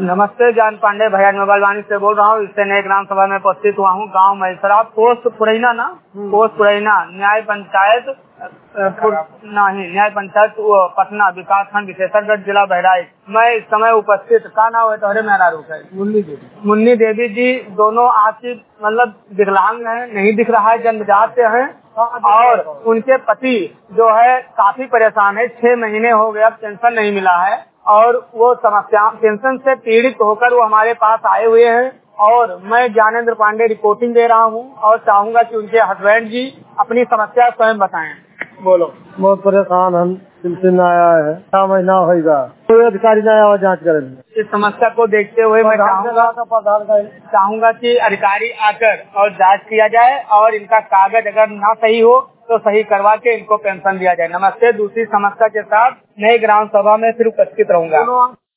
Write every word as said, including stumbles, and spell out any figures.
नमस्ते, जान पांडे भैया मोबाइल वाणी से बोल रहा हूँ। इससे नए ग्राम सभा में उपस्थित हुआ हूँ। गांव महिसरा, पोस्ट पुरैना ना पोस्ट पुरैना, न्याय पंचायत नहीं न्याय पंचायत पटना, विकास खंड विशेषरगढ़, जिला बहराइच। मैं इस समय उपस्थित का नाम है तोहरे मेरा रूप है मुन्नी देवी मुन्नी देवी जी दोनों आशी मतलब विकलांग है, नहीं दिख रहा है, जन्मजात से है। और उनके पति जो है काफी परेशान है, छह महीने हो गए, अब पेंशन नहीं मिला है और वो समस्या पेंशन से पीड़ित होकर वो हमारे पास आए हुए हैं। और मैं ज्ञानेंद्र पांडे रिपोर्टिंग दे रहा हूँ और चाहूंगा कि उनके हस्बैंड जी अपनी समस्या स्वयं बताएं। बोलो। बहुत परेशान हम, पेंशन आया है, छह महीना होगा, कोई अधिकारी नहीं आया जाँच करेंगे। इस समस्या को देखते हुए मैं चाहूंगा चाहूंगा कि अधिकारी आकर और जांच किया जाए और इनका कागज अगर ना सही हो तो सही करवा के इनको पेंशन दिया जाए। नमस्ते। दूसरी समस्या के साथ नई ग्राम सभा में फिर उपस्थित रहूंगा।